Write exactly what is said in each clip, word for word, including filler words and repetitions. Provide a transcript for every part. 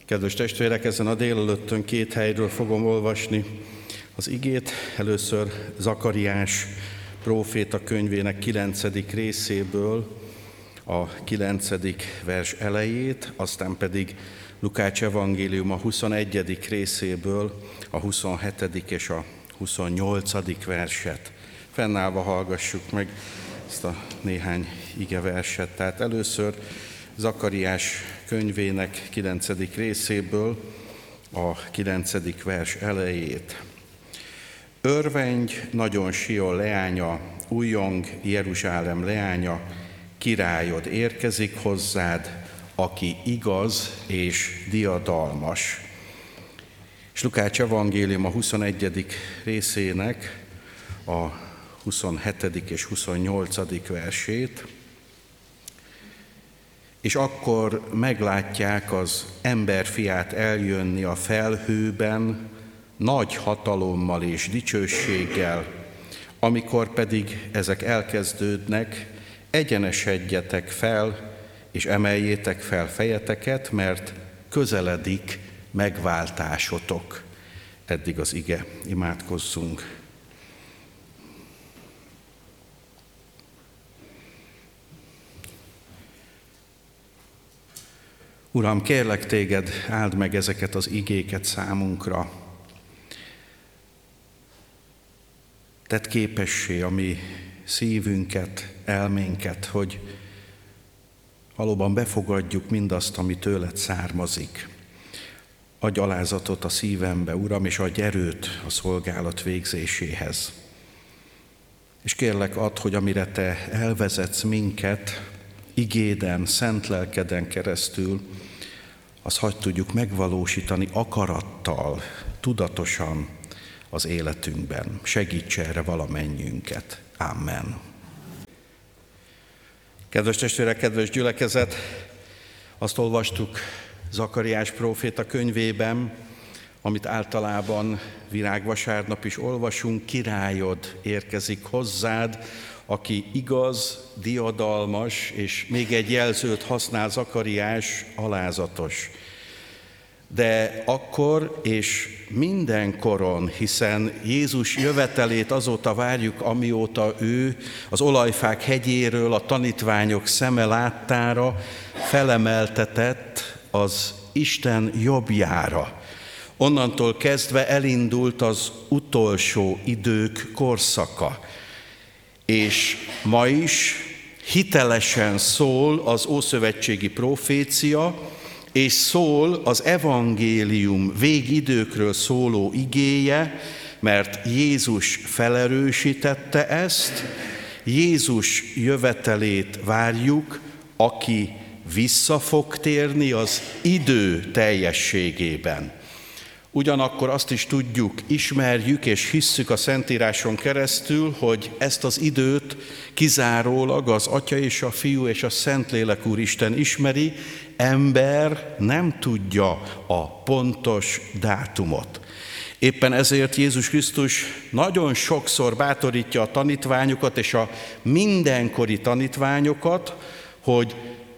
Kedves testvérek, ezen a délelőttön két helyről fogom olvasni az igét. Először Zakariás próféta könyvének kilencedik részéből a kilencedik vers elejét, aztán pedig Lukács evangéliuma huszonegyedik részéből a huszonhetedik és a huszonnyolcadik verset. Fennállva hallgassuk meg ezt a néhány igeverset. Tehát először Zakariás könyvének kilencedik részéből a kilencedik vers elejét. Örvendj, nagyon Sion leánya, újjong Jeruzsálem leánya, királyod érkezik hozzád, aki igaz és diadalmas. És Lukács evangélium a huszonegyedik részének a huszonhetedik és huszonnyolcadik versét. És akkor meglátják az emberfiát eljönni a felhőben, nagy hatalommal és dicsőséggel, amikor pedig ezek elkezdődnek, egyenesedjetek fel, és emeljétek fel fejeteket, mert közeledik megváltásotok. Eddig az ige, imádkozzunk. Uram, kérlek téged, áld meg ezeket az igéket számunkra. Tedd képessé a mi szívünket, elménket, hogy valóban befogadjuk mindazt, ami tőled származik. Adj alázatot a szívembe, Uram, és adj erőt a szolgálat végzéséhez. És kérlek, add, hogy amire te elvezetsz minket, igéden, szent lelkeden keresztül, azt hadd tudjuk megvalósítani akarattal, tudatosan az életünkben. Segíts erre valamennyünket. Amen. Kedves testvérek, kedves gyülekezet, azt olvastuk Zakariás próféta könyvében, amit általában virágvasárnap is olvasunk, királyod érkezik hozzád, aki igaz, diadalmas, és még egy jelzőt használ Zakariás, alázatos. De akkor és mindenkoron, hiszen Jézus jövetelét azóta várjuk, amióta ő az olajfák hegyéről a tanítványok szeme láttára felemeltetett az Isten jobbjára. Onnantól kezdve elindult az utolsó idők korszaka. És ma is hitelesen szól az ószövetségi profécia, és szól az evangélium végidőkről szóló igéje, mert Jézus felerősítette ezt, Jézus jövetelét várjuk, aki vissza fog térni az idő teljességében. Ugyanakkor azt is tudjuk, ismerjük és hisszük a Szentíráson keresztül, hogy ezt az időt kizárólag az Atya és a Fiú és a Szentlélek Úristen ismeri, ember nem tudja a pontos dátumot. Éppen ezért Jézus Krisztus nagyon sokszor bátorítja a tanítványokat és a mindenkori tanítványokat, hogy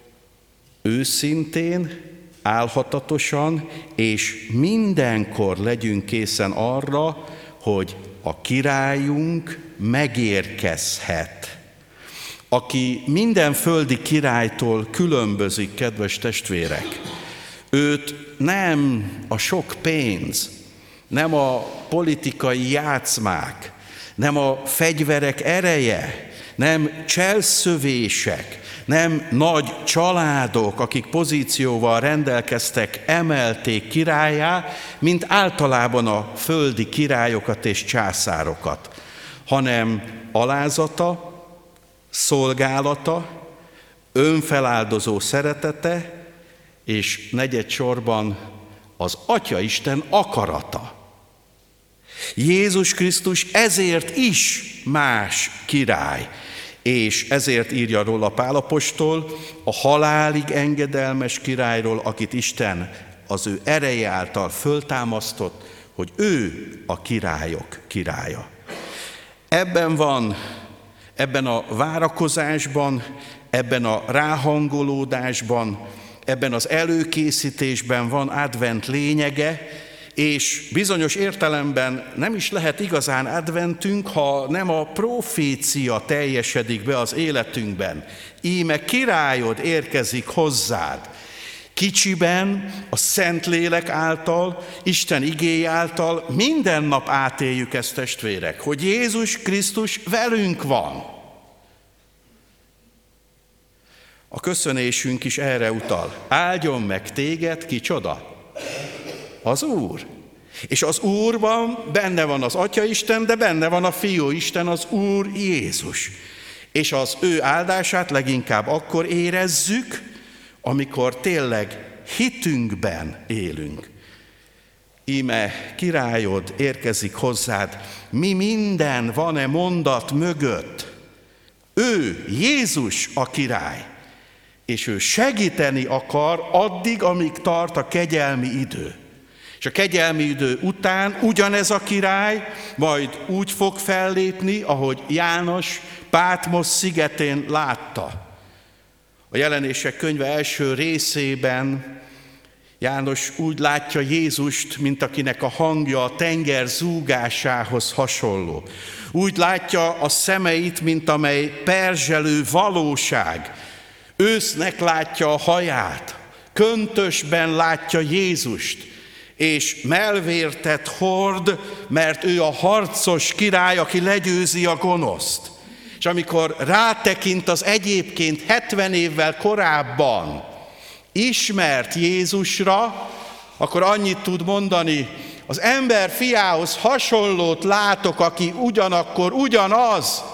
őszintén, álhatatosan és mindenkor legyünk készen arra, hogy a királyunk megérkezhet. Aki minden földi királytól különbözik, kedves testvérek, őt nem a sok pénz, nem a politikai játszmák, nem a fegyverek ereje, nem cselszövések, nem nagy családok, akik pozícióval rendelkeztek, emelték királlyá, mint általában a földi királyokat és császárokat, hanem alázata, szolgálata, önfeláldozó szeretete, és negyedsorban az Atyaisten akarata. Jézus Krisztus ezért is más király, és ezért írja róla Pál apostol, a halálig engedelmes királyról, akit Isten az ő ereje által föltámasztott, hogy ő a királyok királya. Ebben van, ebben a várakozásban, ebben a ráhangolódásban ebben az előkészítésben van advent lényege, és bizonyos értelemben nem is lehet igazán adventünk, ha nem a profécia teljesedik be az életünkben. Íme királyod érkezik hozzád. Kicsiben, a Szentlélek által, Isten igéje által minden nap átéljük ezt, testvérek, hogy Jézus Krisztus velünk van. A köszönésünk is erre utal. Áldjon meg téged, kicsoda? Az Úr. És az Úrban benne van az Atyaisten, de benne van a Fiúisten, az Úr Jézus. És az ő áldását leginkább akkor érezzük, amikor tényleg hitünkben élünk. Íme királyod érkezik hozzád, mi minden van-e mondat mögött? Ő, Jézus a király, és ő segíteni akar addig, amíg tart a kegyelmi idő. És a kegyelmi idő után ugyanez a király majd úgy fog fellépni, ahogy János Pátmos szigetén látta. A Jelenések könyve első részében János úgy látja Jézust, mint akinek a hangja a tenger zúgásához hasonló. Úgy látja a szemeit, mint amely perzselő valóság. Ősznek látja a haját, köntösben látja Jézust, és mellvértet hord, mert ő a harcos király, aki legyőzi a gonoszt. És amikor rátekint az egyébként hetven évvel korábban ismert Jézusra, akkor annyit tud mondani, az ember fiához hasonlót látok, aki ugyanakkor ugyanaz.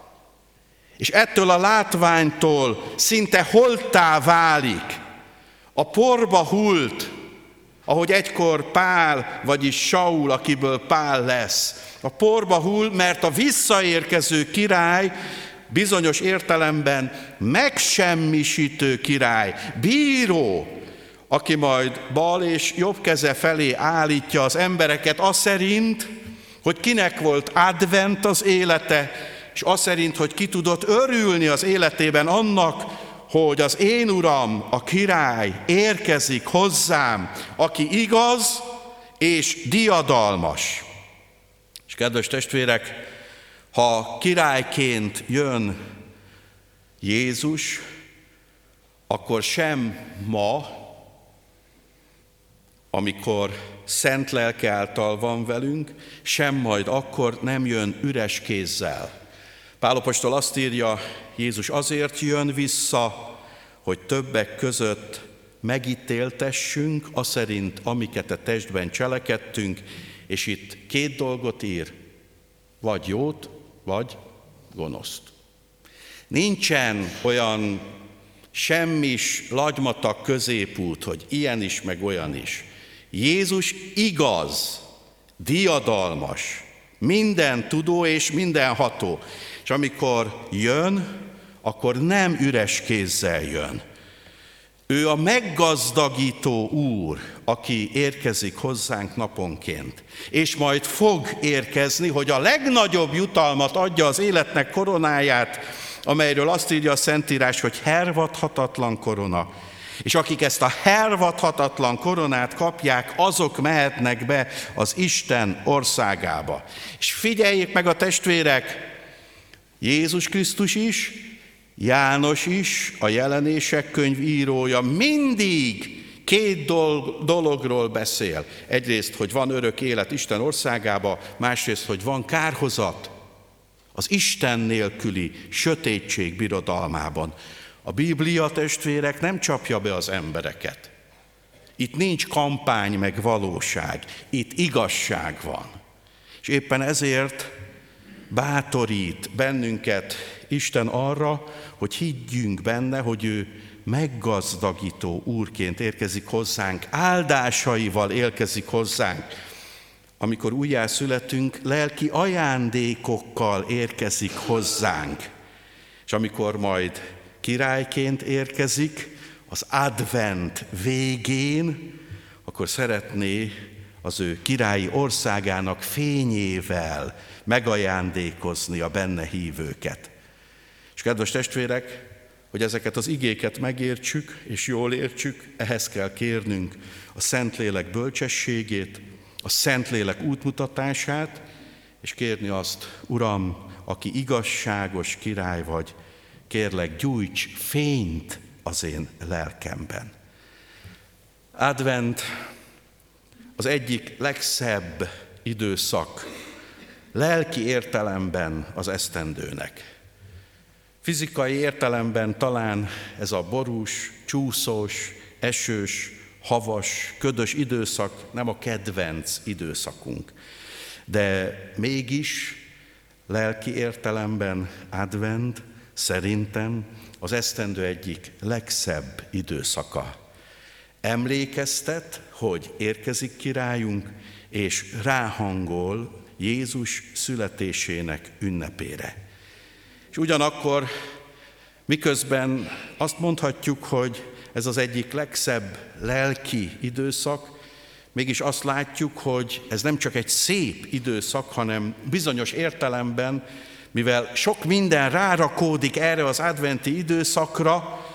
És ettől a látványtól szinte holttá válik. A porba hult, ahogy egykor Pál, vagyis Saul, akiből Pál lesz. A porba hull, mert a visszaérkező király bizonyos értelemben megsemmisítő király, bíró, aki majd bal és jobb keze felé állítja az embereket az szerint, hogy kinek volt advent az élete, és az szerint, hogy ki tudott örülni az életében annak, hogy az én Uram, a király érkezik hozzám, aki igaz és diadalmas. És kedves testvérek, ha királyként jön Jézus, akkor sem ma, amikor szent lelke által van velünk, sem majd akkor nem jön üres kézzel. Pál apostol azt írja, Jézus azért jön vissza, hogy többek között megítéltessünk, aszerint, amiket a testben cselekedtünk, és itt két dolgot ír, vagy jót, vagy gonoszt. Nincsen olyan semmis, lagymatag középút, hogy ilyen is, meg olyan is. Jézus igaz, diadalmas, minden tudó és mindenható. És amikor jön, akkor nem üres kézzel jön. Ő a meggazdagító Úr, aki érkezik hozzánk naponként, és majd fog érkezni, hogy a legnagyobb jutalmat adja az életnek koronáját, amelyről azt írja a Szentírás, hogy hervadhatatlan korona. És akik ezt a hervadhatatlan koronát kapják, azok mehetnek be az Isten országába. És figyeljék meg a testvérek, Jézus Krisztus is, János is, a Jelenések könyv írója mindig két dologról beszél. Egyrészt, hogy van örök élet Isten országába, másrészt, hogy van kárhozat az Isten nélküli sötétség birodalmában. A Biblia, testvérek, nem csapja be az embereket. Itt nincs kampány meg valóság, itt igazság van. És éppen ezért bátorít bennünket Isten arra, hogy higgyünk benne, hogy ő meggazdagító Úrként érkezik hozzánk, áldásaival érkezik hozzánk. Amikor újjászületünk, lelki ajándékokkal érkezik hozzánk. És amikor majd királyként érkezik, az advent végén, akkor szeretné az ő királyi országának fényével megajándékozni a benne hívőket. És kedves testvérek, hogy ezeket az igéket megértsük és jól értsük, ehhez kell kérnünk a Szentlélek bölcsességét, a Szentlélek útmutatását, és kérni azt, Uram, aki igazságos király vagy, kérlek, gyújts fényt az én lelkemben. Advent az egyik legszebb időszak, lelki értelemben az esztendőnek. Fizikai értelemben talán ez a borús, csúszós, esős, havas, ködös időszak nem a kedvenc időszakunk. De mégis lelki értelemben advent szerintem az esztendő egyik legszebb időszaka. Emlékeztet, hogy érkezik királyunk, és ráhangol Jézus születésének ünnepére. És ugyanakkor, miközben azt mondhatjuk, hogy ez az egyik legszebb lelki időszak, mégis azt látjuk, hogy ez nem csak egy szép időszak, hanem bizonyos értelemben, mivel sok minden rárakódik erre az adventi időszakra,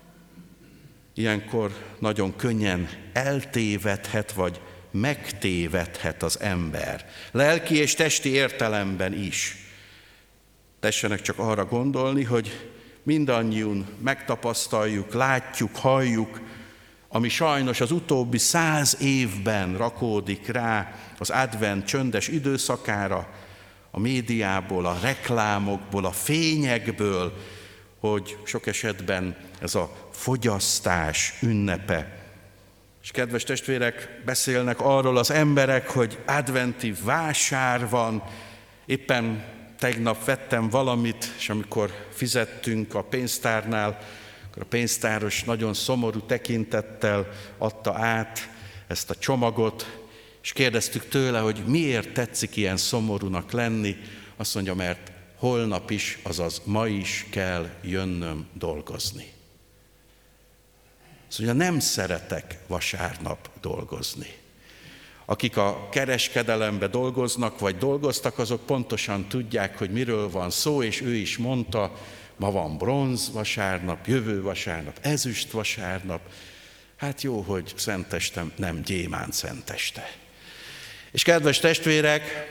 ilyenkor nagyon könnyen eltévedhet, vagy megtévedhet az ember. Lelki és testi értelemben is. Tessenek csak arra gondolni, hogy mindannyian megtapasztaljuk, látjuk, halljuk, ami sajnos az utóbbi száz évben rakódik rá az advent csöndes időszakára, a médiából, a reklámokból, a fényekből, hogy sok esetben ez a fogyasztás ünnepe. És kedves testvérek, beszélnek arról az emberek, hogy adventi vásár van. Éppen tegnap vettem valamit, és amikor fizettünk a pénztárnál, akkor a pénztáros nagyon szomorú tekintettel adta át ezt a csomagot, és kérdeztük tőle, hogy miért tetszik ilyen szomorúnak lenni. Azt mondja, mert holnap is, azaz ma is kell jönnöm dolgozni. Azt mondja, nem szeretek vasárnap dolgozni. Akik a kereskedelembe dolgoznak, vagy dolgoztak, azok pontosan tudják, hogy miről van szó, és ő is mondta, ma van bronz vasárnap, jövő vasárnap, ezüst vasárnap. Hát jó, hogy szentestem, nem gyémánt szenteste. És kedves testvérek,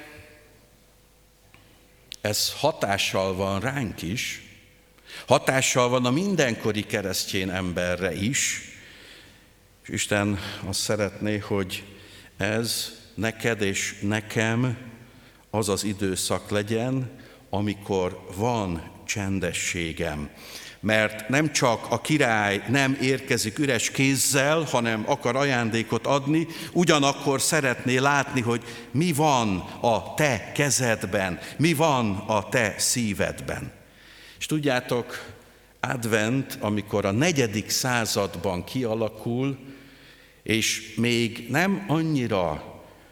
ez hatással van ránk is, hatással van a mindenkori keresztény emberre is, és Isten azt szeretné, hogy ez neked és nekem az az időszak legyen, amikor van csendességem. Mert nem csak a király nem érkezik üres kézzel, hanem akar ajándékot adni, ugyanakkor szeretné látni, hogy mi van a te kezedben, mi van a te szívedben. És tudjátok, advent, amikor a negyedik században kialakul, és még nem annyira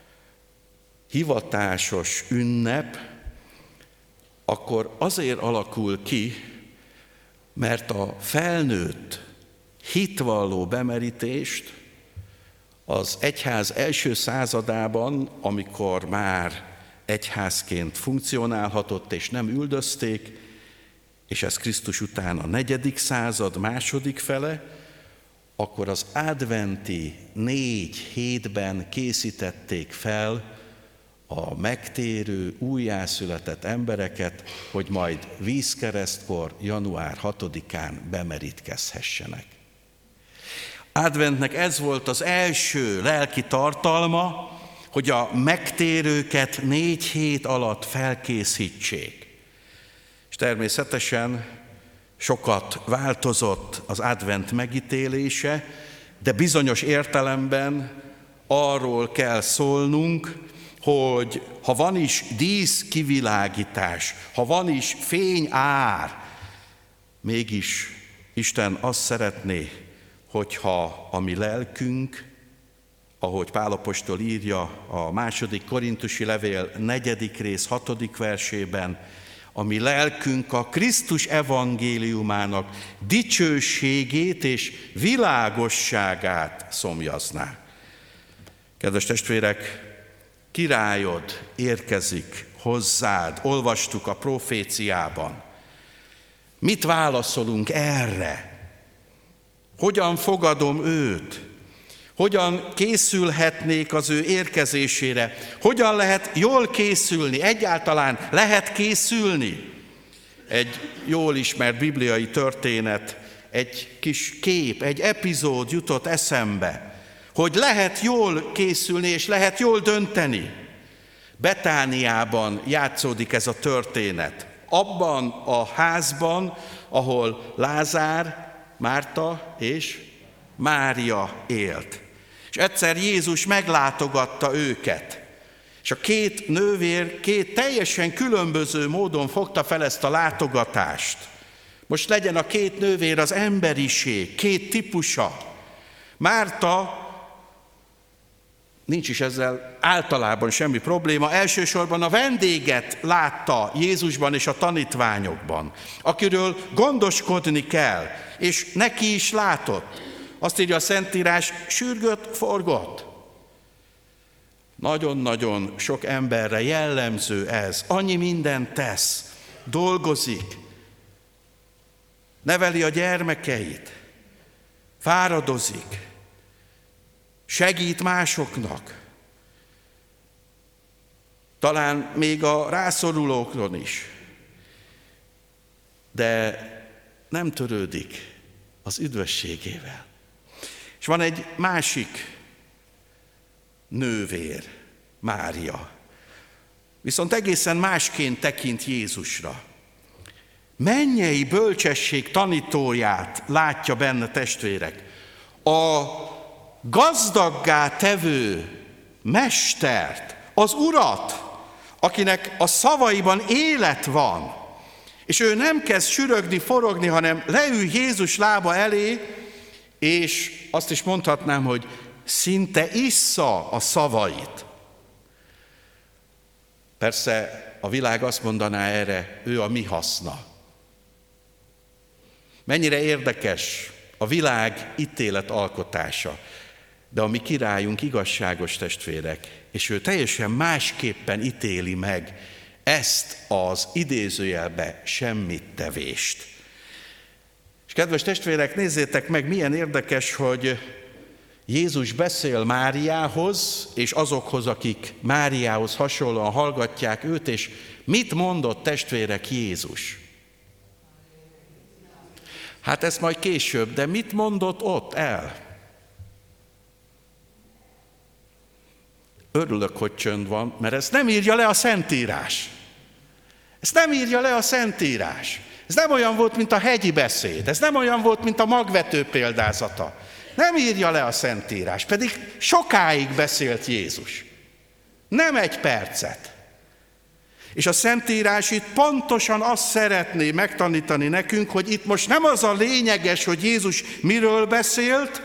hivatásos ünnep, akkor azért alakul ki, mert a felnőtt hitvalló bemerítést az egyház első századában, amikor már egyházként funkcionálhatott és nem üldözték, és ez Krisztus után a negyedik század második fele, akkor az adventi négy hétben készítették fel a megtérő, újjászületett embereket, hogy majd vízkeresztkor, január hatodikán bemerítkezhessenek. Adventnek ez volt az első lelki tartalma, hogy a megtérőket négy hét alatt felkészítsék. És természetesen sokat változott az advent megítélése, de bizonyos értelemben arról kell szólnunk, hogy ha van is díszkivilágítás, ha van is fényár, mégis Isten azt szeretné, hogyha a mi lelkünk, ahogy Pál apostol írja a második korintusi levél negyedik rész hatodik versében, a mi lelkünk a Krisztus evangéliumának dicsőségét és világosságát szomjazná. Kedves testvérek, királyod érkezik hozzád, olvastuk a proféciában. Mit válaszolunk erre? Hogyan fogadom őt? Hogyan készülhetnék az ő érkezésére? Hogyan lehet jól készülni? Egyáltalán lehet készülni? Egy jól ismert bibliai történet, egy kis kép, egy epizód jutott eszembe, hogy lehet jól készülni és lehet jól dönteni. Betániában játszódik ez a történet. Abban a házban, ahol Lázár, Márta és Mária élt. És egyszer Jézus meglátogatta őket. És a két nővér két teljesen különböző módon fogta fel ezt a látogatást. Most legyen a két nővér az emberiség, két típusa. Márta, nincs is ezzel általában semmi probléma, elsősorban a vendéget látta Jézusban és a tanítványokban, akiről gondoskodni kell, és neki is látott. Azt írja a Szentírás, sürgött, forgott. Nagyon-nagyon sok emberre jellemző ez, annyi mindent tesz, dolgozik, neveli a gyermekeit, fáradozik, segít másoknak, talán még a rászorulókon is, de nem törődik az üdvösségével. És van egy másik nővér, Mária, viszont egészen másként tekint Jézusra. Mennyei bölcsesség tanítóját látja benne, testvérek. A gazdaggá tevő mestert, az Urat, akinek a szavaiban élet van, és ő nem kezd sürögni, forogni, hanem leül Jézus lába elé, és azt is mondhatnám, hogy szinte issza a szavait. Persze a világ azt mondaná erre, ő a mi haszna. Mennyire érdekes a világ ítélet alkotása, de a mi királyunk igazságos, testvérek, és ő teljesen másképpen ítéli meg ezt az idézőjelbe semmit tevést. És kedves testvérek, nézzétek meg, milyen érdekes, hogy Jézus beszél Máriához, és azokhoz, akik Máriához hasonlóan hallgatják őt, és mit mondott, testvérek, Jézus? Hát ezt majd később, de mit mondott ott el? Örülök, hogy csönd van, mert ezt nem írja le a Szentírás. Ezt nem írja le a Szentírás. Ez nem olyan volt, mint a hegyi beszéd. Ez nem olyan volt, mint a magvető példázata. Nem írja le a Szentírás, pedig sokáig beszélt Jézus. Nem egy percet. És a Szentírás itt pontosan azt szeretné megtanítani nekünk, hogy itt most nem az a lényeges, hogy Jézus miről beszélt,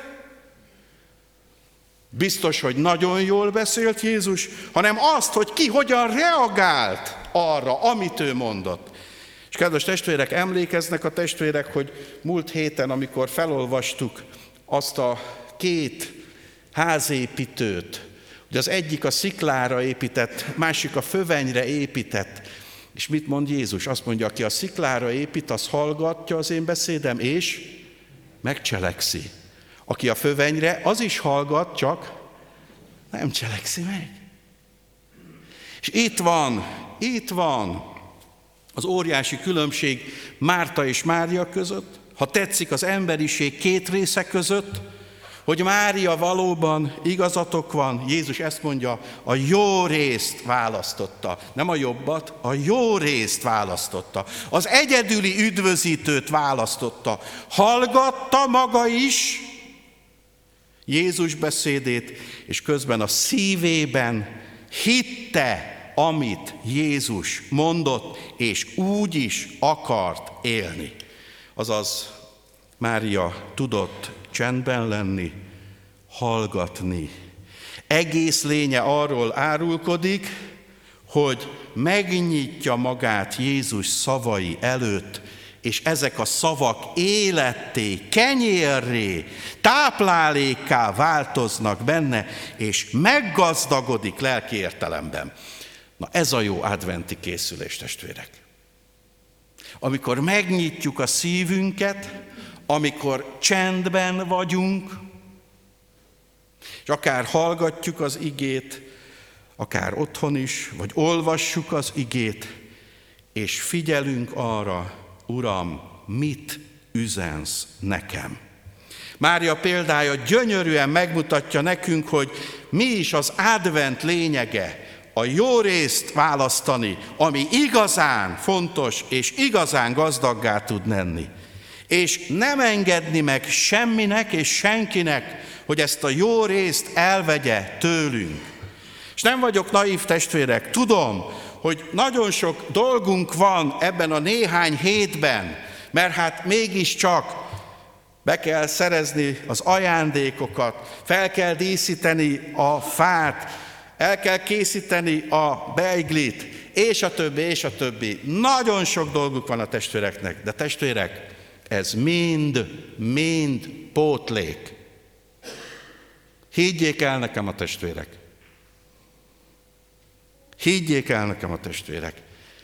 biztos, hogy nagyon jól beszélt Jézus, hanem azt, hogy ki hogyan reagált arra, amit ő mondott. És kedves testvérek, emlékeznek a testvérek, hogy múlt héten, amikor felolvastuk azt a két házépítőt, hogy az egyik a sziklára épített, másik a fövenyre épített. És mit mond Jézus? Azt mondja, aki a sziklára épít, az hallgatja az én beszédem, és megcselekszi. Aki a fövenyre, az is hallgat, csak nem cselekszi meg. És itt van, itt van az óriási különbség Márta és Mária között, ha tetszik, az emberiség két része között, hogy Mária valóban igazatok van, Jézus ezt mondja, a jó részt választotta, nem a jobbat, a jó részt választotta, az egyedüli üdvözítőt választotta, hallgatta maga is Jézus beszédét, és közben a szívében hitte, amit Jézus mondott, és úgy is akart élni. Azaz Mária tudott csendben lenni, hallgatni. Egész lénye arról árulkodik, hogy megnyitja magát Jézus szavai előtt, és ezek a szavak életté, kenyérré, táplálékká változnak benne, és meggazdagodik lelki értelemben. Na ez a jó adventi készülés, testvérek. amikor megnyitjuk a szívünket, amikor csendben vagyunk, és akár hallgatjuk az igét, akár otthon is, vagy olvassuk az igét, és figyelünk arra, Uram, mit üzensz nekem. Mária példája gyönyörűen megmutatja nekünk, hogy mi is az advent lényege, a jó részt választani, ami igazán fontos és igazán gazdaggá tud lenni. És nem engedni meg semminek és senkinek, hogy ezt a jó részt elvegye tőlünk. És nem vagyok naív, testvérek, tudom, hogy nagyon sok dolgunk van ebben a néhány hétben, mert hát mégiscsak be kell szerezni az ajándékokat, fel kell díszíteni a fát, el kell készíteni a beiglit, és a többi, és a többi. Nagyon sok dolguk van a testvéreknek, de testvérek, ez mind, mind pótlék. Higgyék el nekem a testvérek. Higgyék el nekem a testvérek.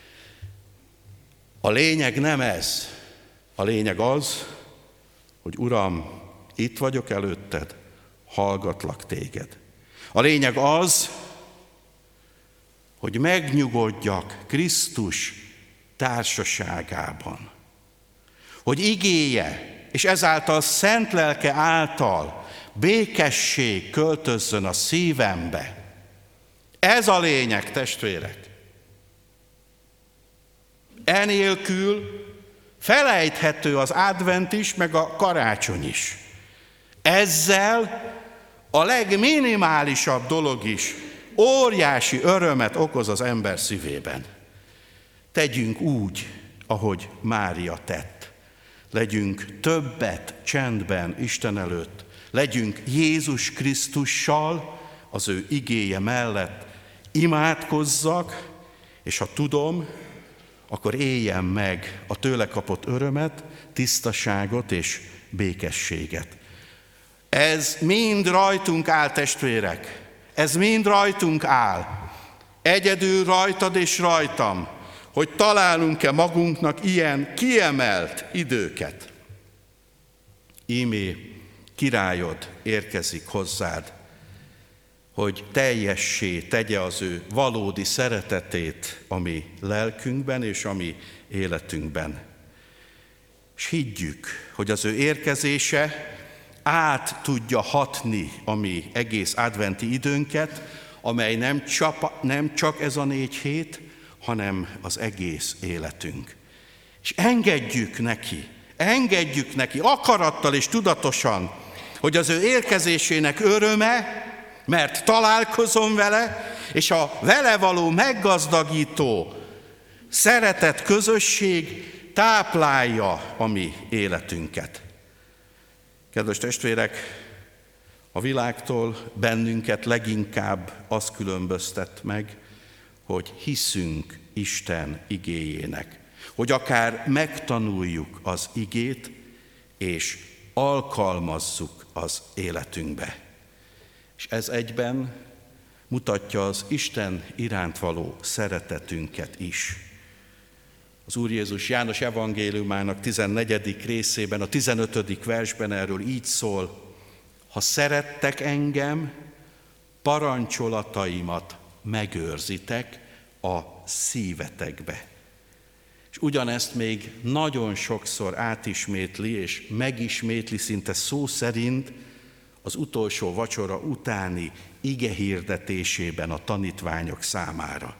A lényeg nem ez. A lényeg az, hogy Uram, itt vagyok előtted, hallgatlak téged. A lényeg az, hogy megnyugodjak Krisztus társaságában. Hogy igéje, és ezáltal szent lelke által békesség költözzön a szívembe. Ez a lényeg, testvérek. Enélkül felejthető az advent is, meg a karácsony is. Ezzel a legminimálisabb dolog is óriási örömet okoz az ember szívében. Tegyünk úgy, ahogy Mária tett. Legyünk többet csendben Isten előtt. Legyünk Jézus Krisztussal, az ő igéje mellett. Imádkozzak, és ha tudom, akkor éljem meg a tőle kapott örömet, tisztaságot és békességet. Ez mind rajtunk áll, testvérek. Ez mind rajtunk áll. Egyedül rajtad és rajtam, hogy találunk-e magunknak ilyen kiemelt időket. Ímé királyod érkezik hozzád, hogy teljessé tegye az ő valódi szeretetét a mi lelkünkben és a mi életünkben. És higgyük, hogy az ő érkezése át tudja hatni a mi egész adventi időnket, amely nem, csapa, nem csak ez a négy hét, hanem az egész életünk. És engedjük neki, engedjük neki akarattal és tudatosan, hogy az ő érkezésének öröme, mert találkozom vele, és a vele való meggazdagító szeretet közösség táplálja a mi életünket. Kedves testvérek, a világtól bennünket leginkább az különböztet meg, hogy hiszünk Isten igéjének, hogy akár megtanuljuk az igét, és alkalmazzuk az életünkbe. És ez egyben mutatja az Isten iránt való szeretetünket is. Az Úr Jézus János evangéliumának tizennegyedik részében, a tizenötödik versben erről így szól: ha szerettek engem, parancsolataimat megőrzitek a szívetekbe. És ugyanezt még nagyon sokszor átismétli és megismétli szinte szó szerint az utolsó vacsora utáni ige hirdetésében a tanítványok számára.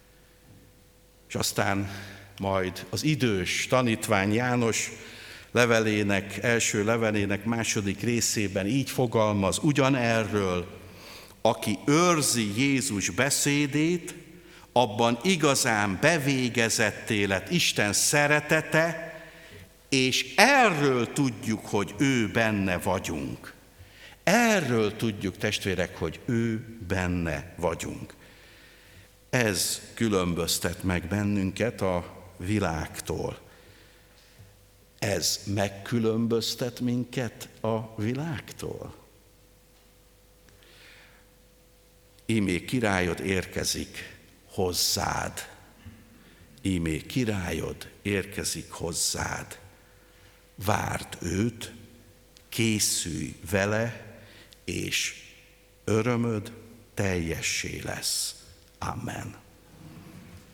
És aztán majd az idős tanítvány János levelének, első levelének második részében így fogalmaz ugyanerről: aki őrzi Jézus beszédét, abban igazán bevégezetté lett Isten szeretete, és erről tudjuk, hogy ő benne vagyunk. Erről tudjuk, testvérek, hogy ő benne vagyunk. Ez különböztet meg bennünket a világtól. Ez megkülönböztet minket a világtól. Ímé királyod érkezik hozzád. ímé királyod érkezik hozzád. Várd őt, készülj vele, és örömöd teljessé lesz. Amen.